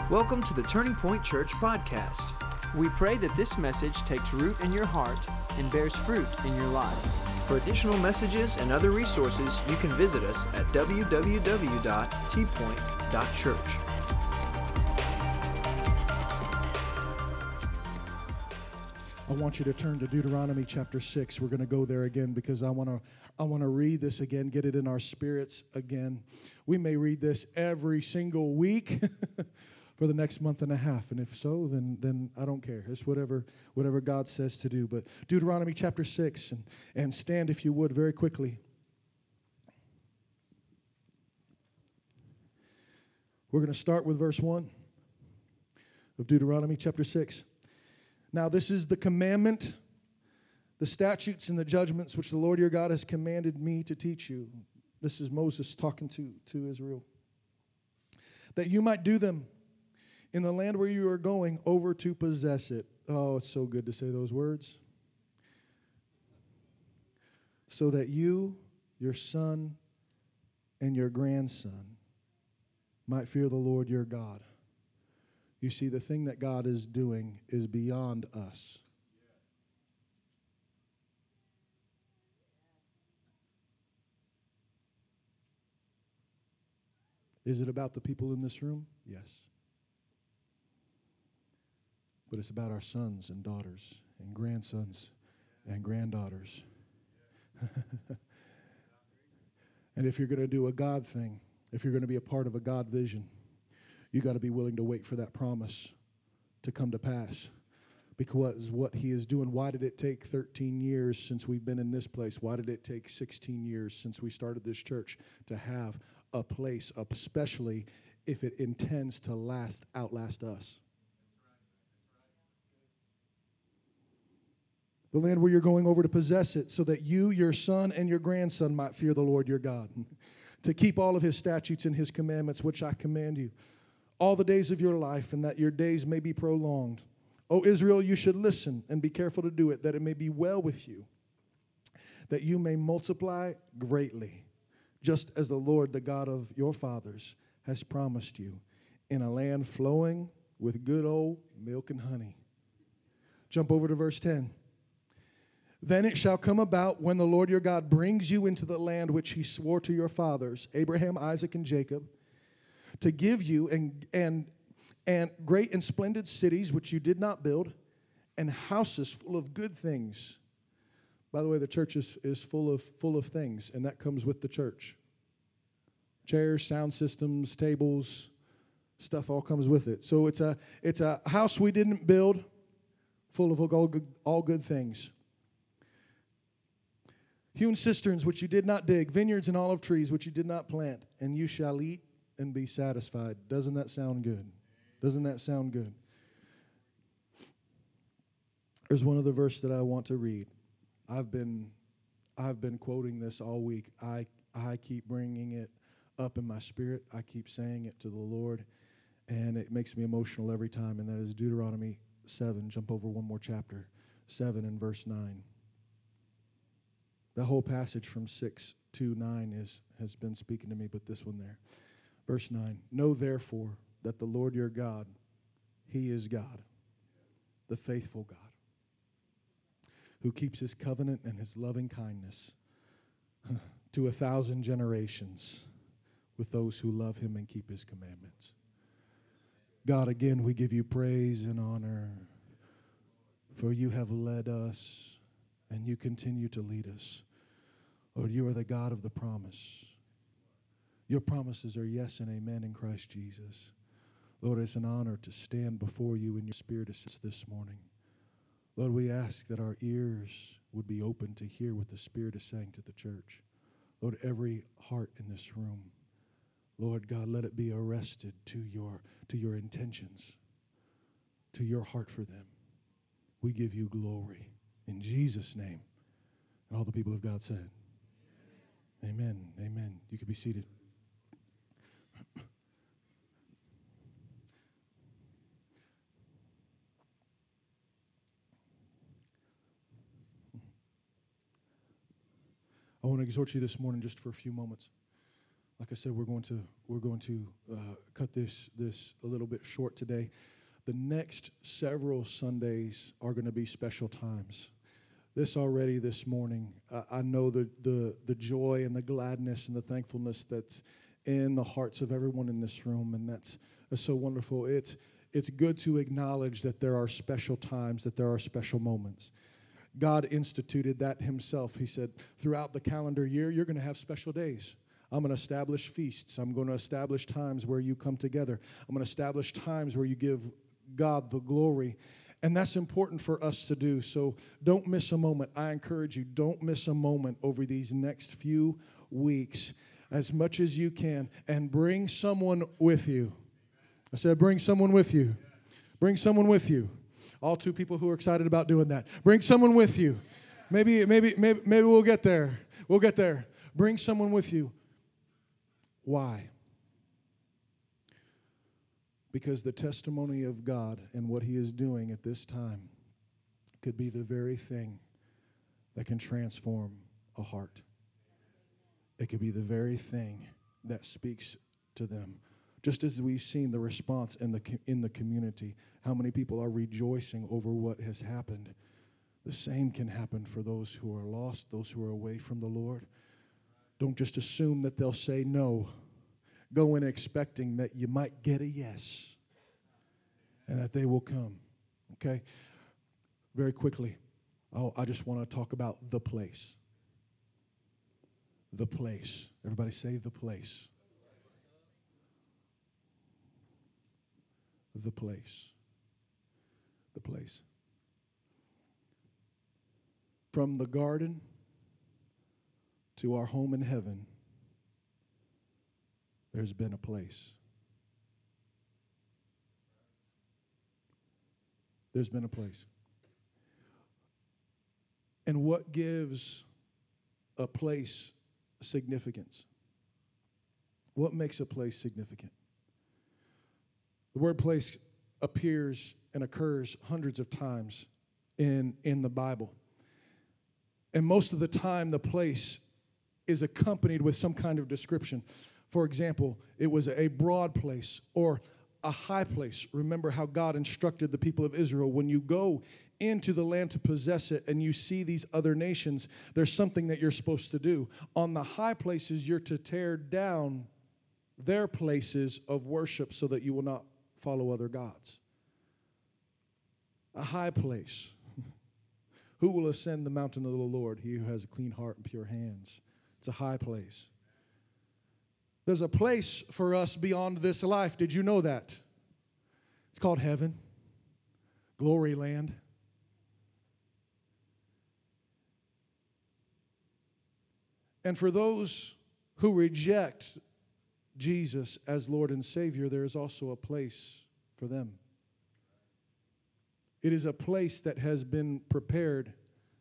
Welcome to the Turning Point Church podcast. We pray that this message takes root in your heart and bears fruit in your life. For additional messages and other resources, you can visit us at www.tpoint.church. I want you to turn to Deuteronomy chapter 6. We're going to go there again because I want to read this again, get it in our spirits again. We may read this every single week for the next month and a half, and if so, then I don't care. It's whatever God says to do. But Deuteronomy chapter 6, and stand if you would very quickly. We're going to start with verse 1 of Deuteronomy chapter 6. Now this is the commandment, the statutes and the judgments which the Lord your God has commanded me to teach you. This is Moses talking to Israel. That you might do them in the land where you are going over to possess it. Oh, it's so good to say those words. So that you, your son, and your grandson might fear the Lord your God. You see, the thing that God is doing is beyond us. Is it about the people in this room? Yes. But it's about our sons and daughters and grandsons and granddaughters. And if you're going to do a God thing, if you're going to be a part of a God vision, you got to be willing to wait for that promise to come to pass. Because what he is doing, why did it take 13 years since we've been in this place? Why did it take 16 years since we started this church to have a place, especially if it intends to outlast us? The land where you're going over to possess it, so that you, your son, and your grandson might fear the Lord your God, to keep all of his statutes and his commandments, which I command you, all the days of your life, and that your days may be prolonged. O Israel, you should listen and be careful to do it, that it may be well with you, that you may multiply greatly, just as the Lord, the God of your fathers, has promised you, in a land flowing with good old milk and honey. Jump over to verse 10. Then it shall come about when the Lord your God brings you into the land which he swore to your fathers, Abraham, Isaac, and Jacob, to give you and great and splendid cities which you did not build, and houses full of good things. By the way, the church is full of things, and that comes with the church. Chairs, sound systems, tables, stuff all comes with it. So it's a house we didn't build, full of all good things. Hewn cisterns which you did not dig, vineyards and olive trees which you did not plant, and you shall eat and be satisfied. Doesn't that sound good? Doesn't that sound good? There's one other verse that I want to read. I've been quoting this all week. I keep bringing it up in my spirit. I keep saying it to the Lord, and it makes me emotional every time, and that is Deuteronomy 7. Jump over one more chapter. 7 and verse 9. The whole passage from 6 to 9 has been speaking to me, but this one there. Verse 9, know therefore that the Lord your God, he is God, the faithful God, who keeps his covenant and his loving kindness to 1,000 generations with those who love him and keep his commandments. God, again, we give you praise and honor, for you have led us and you continue to lead us. Lord, you are the God of the promise. Your promises are yes and amen in Christ Jesus. Lord, it's an honor to stand before you in your spirit this morning. Lord, we ask that our ears would be open to hear what the Spirit is saying to the church. Lord, every heart in this room, Lord God, let it be arrested to your intentions, to your heart for them. We give you glory in Jesus' name. And all the people of God said, amen, amen. You can be seated. I want to exhort you this morning just for a few moments. like I said, we're going to cut this a little bit short today. The next several Sundays are going to be special times. This morning, I know the joy and the gladness and the thankfulness that's in the hearts of everyone in this room, and that's so wonderful. It's good to acknowledge that there are special times, that there are special moments. God instituted that himself. He said, throughout the calendar year, you're going to have special days. I'm going to establish feasts. I'm going to establish times where you come together. I'm going to establish times where you give God the glory. And that's important for us to do. So don't miss a moment. I encourage you, don't miss a moment over these next few weeks as much as you can. And bring someone with you. I said, bring someone with you. Bring someone with you. All two people who are excited about doing that. Bring someone with you. Maybe we'll get there. We'll get there. Bring someone with you. Why? Because the testimony of God and what he is doing at this time could be the very thing that can transform a heart. It could be the very thing that speaks to them. Just as we've seen the response in the community, how many people are rejoicing over what has happened. The same can happen for those who are lost, those who are away from the Lord. Don't just assume that they'll say no. Go in expecting that you might get a yes and that they will come. Okay? Very quickly, I just want to talk about the place. The place. Everybody say the place. The place. The place. From the garden to our home in heaven, there's been a place. There's been a place. And what gives a place significance? What makes a place significant? The word place appears and occurs hundreds of times in the Bible. And most of the time, the place is accompanied with some kind of description. For example, it was a broad place or a high place. Remember how God instructed the people of Israel, when you go into the land to possess it and you see these other nations, there's something that you're supposed to do. On the high places, you're to tear down their places of worship so that you will not follow other gods. A high place. Who will ascend the mountain of the Lord? He who has a clean heart and pure hands. It's a high place. There's a place for us beyond this life. Did you know that? It's called heaven. Glory land. And for those who reject Jesus as Lord and Savior, there is also a place for them. It is a place that has been prepared.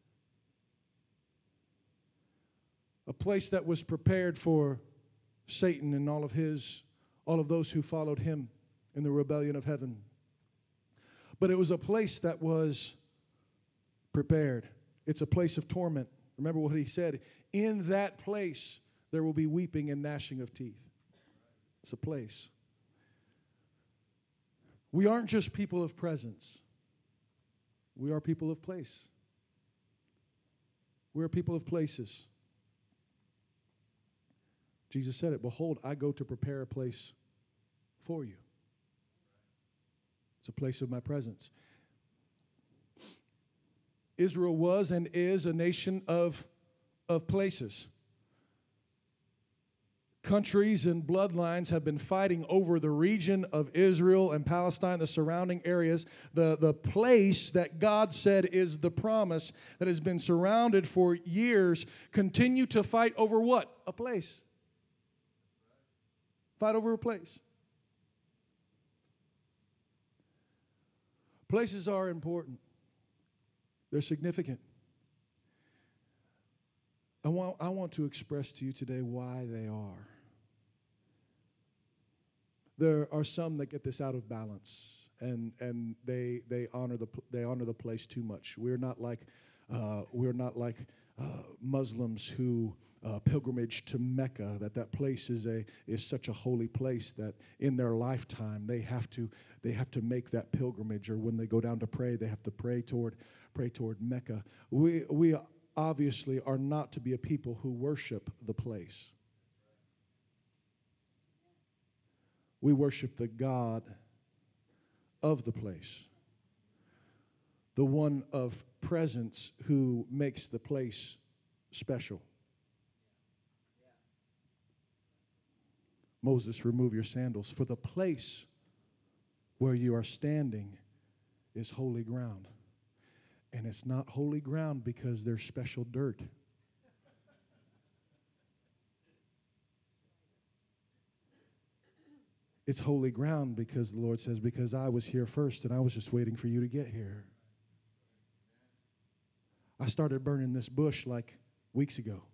A place that was prepared for Satan and all of those who followed him in the rebellion of heaven. But it was a place that was prepared. It's a place of torment. Remember what he said, in that place there will be weeping and gnashing of teeth. It's a place. We aren't just people of presence. We are people of place. We are people of places. Jesus said it, behold, I go to prepare a place for you. It's a place of my presence. Israel was and is a nation of places. Countries and bloodlines have been fighting over the region of Israel and Palestine, the surrounding areas, the place that God said is the promise that has been surrounded for years, continue to fight over what? A place. Fight over a place. Places are important. They're significant. I want to express to you today why they are. There are some that get this out of balance, and they honor the place too much. We're not like Muslims who pilgrimage to Mecca, that place is such a holy place that in their lifetime they have to make that pilgrimage, or when they go down to pray, they have to pray toward Mecca. We obviously are not to be a people who worship the place. We worship the God of the place, the one of presence who makes the place special. Moses, remove your sandals, for the place where you are standing is holy ground. And it's not holy ground because there's special dirt. It's holy ground because the Lord says, because I was here first and I was just waiting for you to get here. I started burning this bush like weeks ago.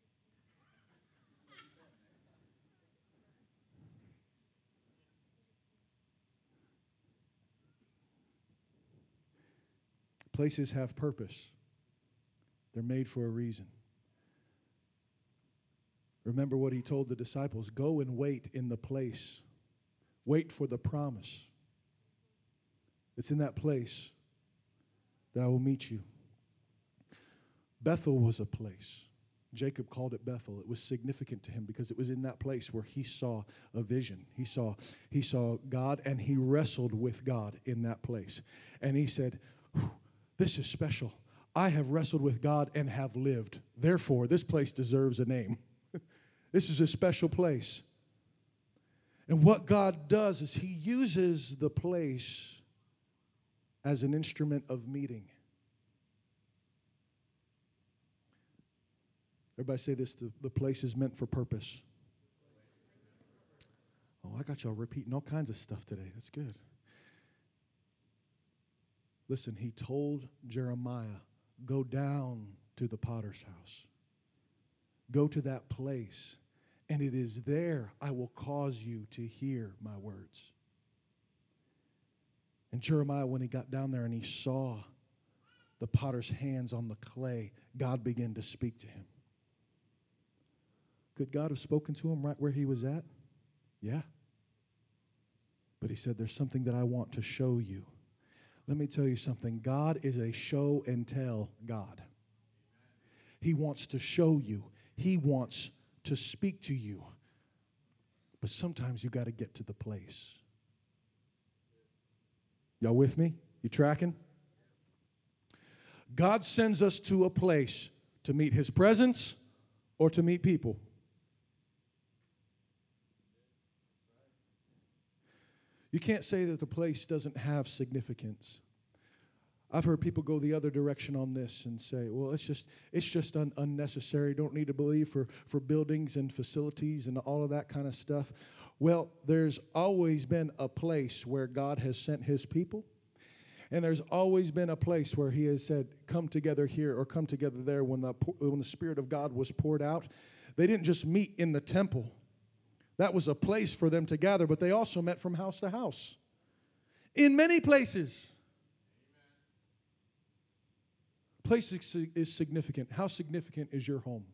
Places have purpose. They're made for a reason. Remember what he told the disciples, go and wait in the place. Wait for the promise. It's in that place that I will meet you. Bethel was a place. Jacob called it Bethel. It was significant to him because it was in that place where he saw a vision. He saw God, and he wrestled with God in that place. And he said, this is special. I have wrestled with God and have lived. Therefore, this place deserves a name. This is a special place. And what God does is he uses the place as an instrument of meeting. Everybody say this, the place is meant for purpose. Oh, I got y'all repeating all kinds of stuff today. That's good. Listen, he told Jeremiah, go down to the potter's house. Go to that place, and it is there I will cause you to hear my words. And Jeremiah, when he got down there and he saw the potter's hands on the clay, God began to speak to him. Could God have spoken to him right where he was at? Yeah. But he said, there's something that I want to show you. Let me tell you something. God is a show and tell God. He wants to show you. He wants to speak to you. But sometimes you got to get to the place. Y'all with me? You tracking? God sends us to a place to meet his presence or to meet people. You can't say that the place doesn't have significance. I've heard people go the other direction on this and say, well, it's just unnecessary. Don't need to believe for buildings and facilities and all of that kind of stuff. Well, there's always been a place where God has sent his people. And there's always been a place where he has said, come together here or come together there. When the Spirit of God was poured out, they didn't just meet in the temple. That was a place for them to gather, but they also met from house to house. In many places. Place is significant. How significant is your home?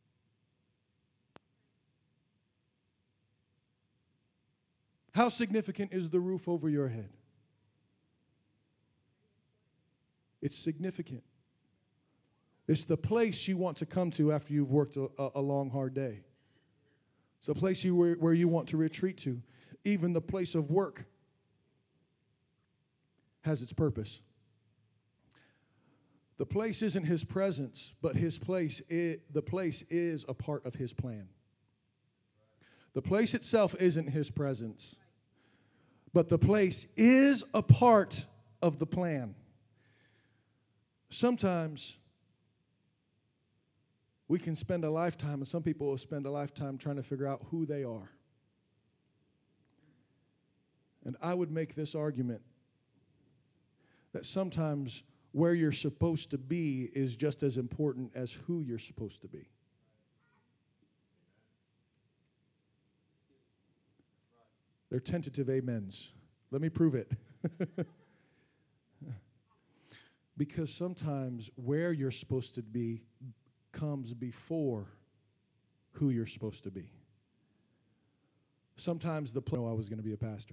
How significant is the roof over your head? It's significant. It's the place you want to come to after you've worked a long, hard day. It's a place where you want to retreat to. Even the place of work has its purpose. The place isn't his presence, but the place is a part of his plan. The place itself isn't his presence, but the place is a part of the plan. Sometimes we can spend a lifetime, and some people will spend a lifetime trying to figure out who they are. And I would make this argument that sometimes where you're supposed to be is just as important as who you're supposed to be. They're tentative amens. Let me prove it. Because sometimes where you're supposed to be comes before who you're supposed to be. Sometimes I was going to be a pastor.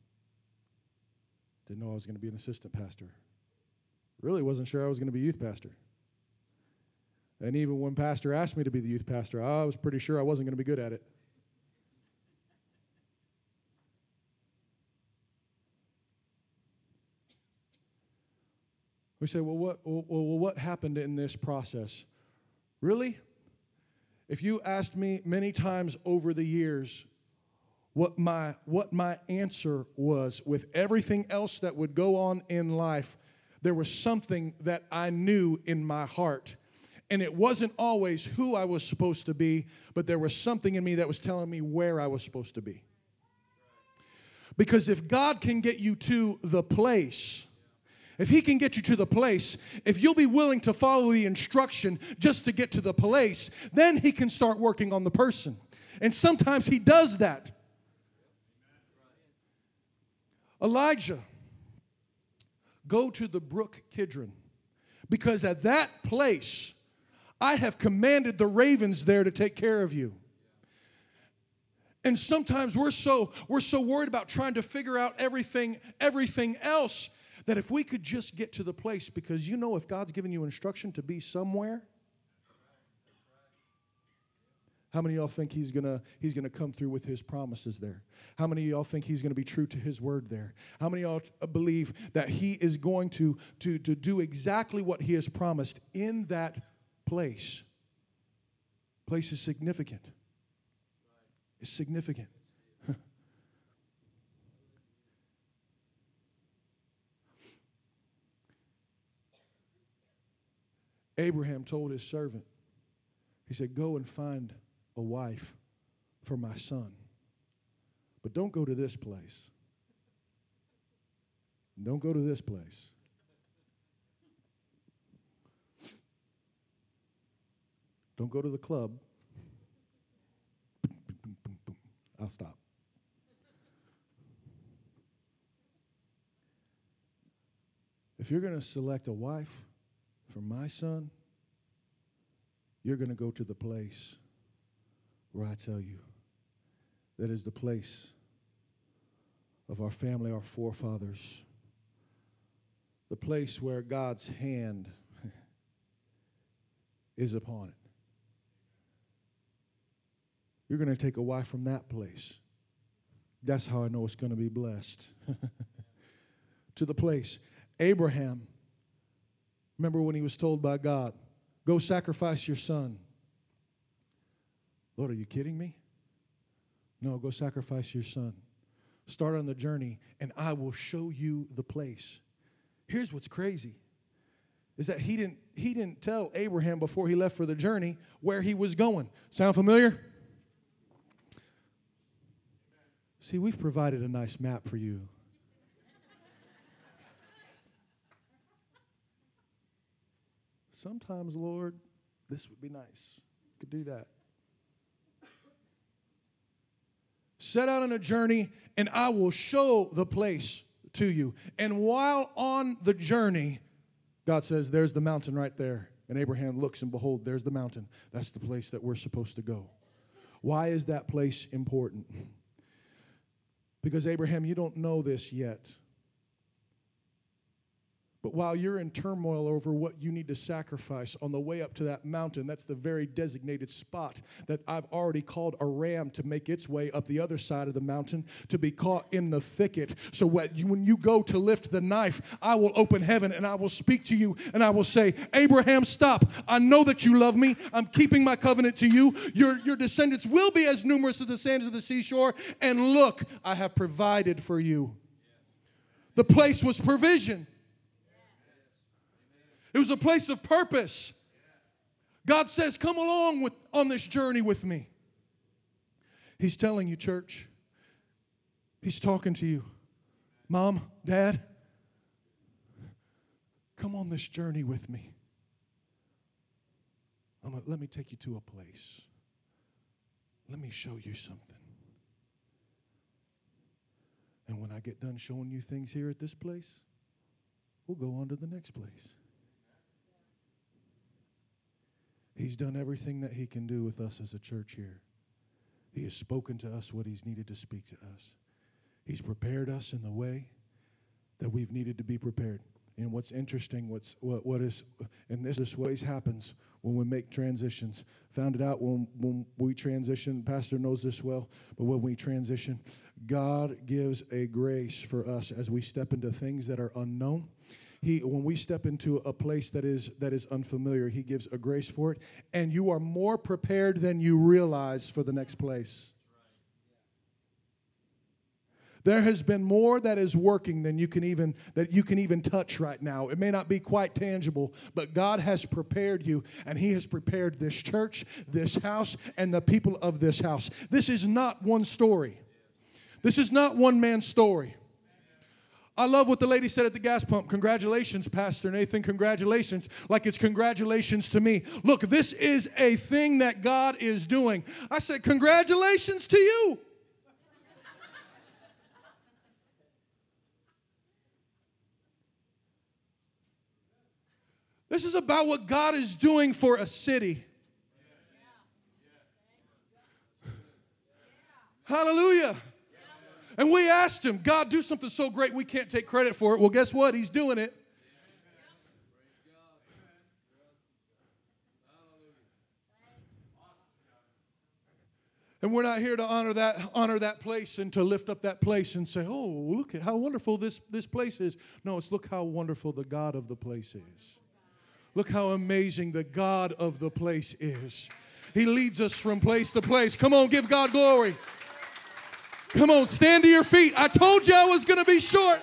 Didn't know I was going to be an assistant pastor. Really wasn't sure I was going to be youth pastor. And even when pastor asked me to be the youth pastor, I was pretty sure I wasn't going to be good at it. We say, well, what happened in this process? Really? If you asked me many times over the years what my answer was with everything else that would go on in life, there was something that I knew in my heart. And it wasn't always who I was supposed to be, but there was something in me that was telling me where I was supposed to be. Because if God can get you to the place, if He can get you to the place, if you'll be willing to follow the instruction just to get to the place, then He can start working on the person. And sometimes He does that. Elijah, go to the brook Kidron, because at that place I have commanded the ravens there to take care of you. And sometimes we're so worried about trying to figure out everything else, that if we could just get to the place, because you know if God's given you instruction to be somewhere, how many of y'all think he's gonna come through with His promises there? How many of y'all think He's gonna be true to His word there? How many of y'all believe that He is going to do exactly what He has promised in that place? Place is significant. It's significant. Abraham told his servant, he said, go and find a wife for my son. But don't go to this place. Don't go to this place. Don't go to the club. I'll stop. If you're going to select a wife for my son, you're going to go to the place where I tell you that is the place of our family, our forefathers, the place where God's hand is upon it. You're going to take a wife from that place. That's how I know it's going to be blessed. To the place. Abraham, remember when he was told by God, go sacrifice your son. Lord, are you kidding me? No, go sacrifice your son. Start on the journey, and I will show you the place. Here's what's crazy, is that he didn't tell Abraham before he left for the journey where he was going. Sound familiar? See, we've provided a nice map for you. Sometimes, Lord, this would be nice. You could do that. Set out on a journey, and I will show the place to you. And while on the journey, God says, there's the mountain right there. And Abraham looks, and behold, there's the mountain. That's the place that we're supposed to go. Why is that place important? Because, Abraham, you don't know this yet. But while you're in turmoil over what you need to sacrifice on the way up to that mountain, that's the very designated spot that I've already called a ram to make its way up the other side of the mountain to be caught in the thicket. So when you go to lift the knife, I will open heaven and I will speak to you and I will say, Abraham, stop. I know that you love me. I'm keeping my covenant to you. Your descendants will be as numerous as the sands of the seashore. And look, I have provided for you. The place was provision. It was a place of purpose. God says, come along on this journey with me. He's telling you, church. He's talking to you. Mom, Dad, come on this journey with me. Let me take you to a place. Let me show you something. And when I get done showing you things here at this place, we'll go on to the next place. He's done everything that he can do with us as a church here. He has spoken to us what he's needed to speak to us. He's prepared us in the way that we've needed to be prepared. And what's interesting, this always happens when we make transitions. Found it out when we transition. Pastor knows this well, but when we transition, God gives a grace for us as we step into things that are unknown. When we step into a place that is unfamiliar, he gives a grace for it, and you are more prepared than you realize for the next place. There has been more that is working than you can even touch right now. It may not be quite tangible, but God has prepared you, and he has prepared this church, this house, and the people of this house. This is not one story. This is not one man's story. I love what the lady said at the gas pump. Congratulations, Pastor Nathan. Congratulations. Like it's congratulations to me. Look, this is a thing that God is doing. I said, congratulations to you. This is about what God is doing for a city. Hallelujah. And we asked him, God, do something so great we can't take credit for it. Well, guess what? He's doing it. And we're not here to honor that place and to lift up that place and say, oh, look at how wonderful this place is. No, it's look how wonderful the God of the place is. Look how amazing the God of the place is. He leads us from place to place. Come on, give God glory. Come on, stand to your feet. I told you I was going to be short.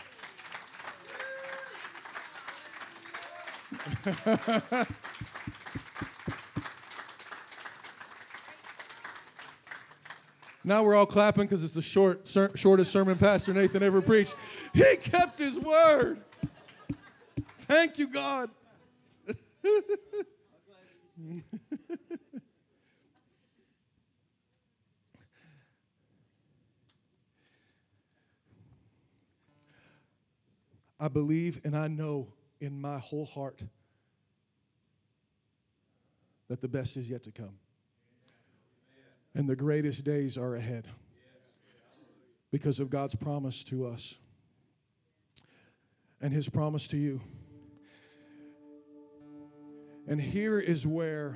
Now we're all clapping because it's the shortest sermon Pastor Nathan ever preached. He kept his word. Thank you, God. I believe and I know in my whole heart that the best is yet to come. And the greatest days are ahead because of God's promise to us and his promise to you. And here is where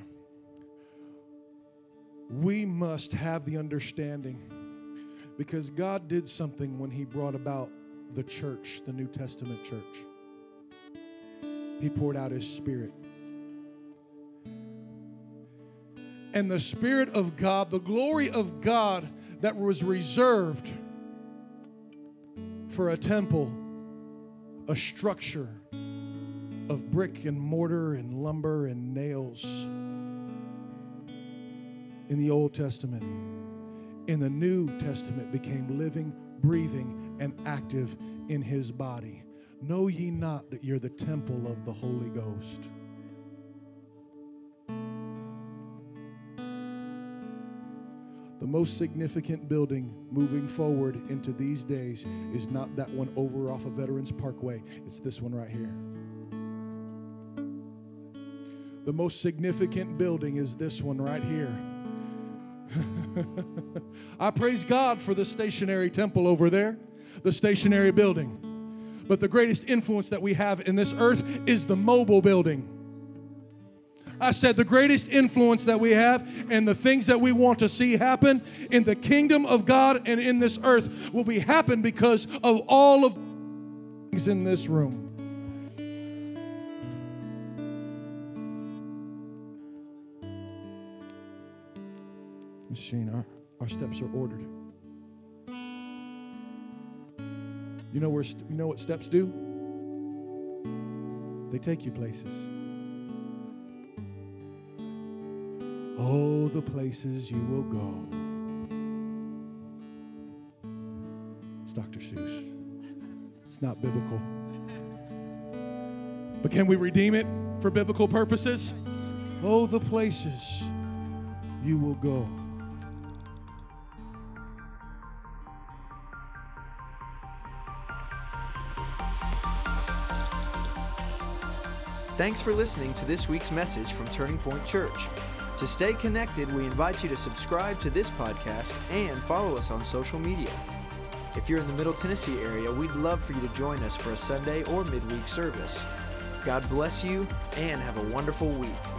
we must have the understanding, because God did something when he brought about the church, the New Testament church. He poured out his Spirit. And the Spirit of God, the glory of God that was reserved for a temple, a structure of brick and mortar and lumber and nails in the Old Testament, in the New Testament became living, breathing, and active in his body. Know ye not that you're the temple of the Holy Ghost? The most significant building moving forward into these days is not that one over off of Veterans Parkway. It's this one right here. The most significant building is this one right here. I praise God for the stationary temple over there, the stationary building. But the greatest influence that we have in this earth is the mobile building. I said the greatest influence that we have and the things that we want to see happen in the kingdom of God and in this earth will be happen because of all of things in this room. Machine, our steps are ordered. You know what steps do? They take you places. Oh, the places you will go. It's Dr. Seuss. It's not biblical. But can we redeem it for biblical purposes? Oh, the places you will go. Thanks for listening to this week's message from Turning Point Church. To stay connected, we invite you to subscribe to this podcast and follow us on social media. If you're in the Middle Tennessee area, we'd love for you to join us for a Sunday or midweek service. God bless you and have a wonderful week.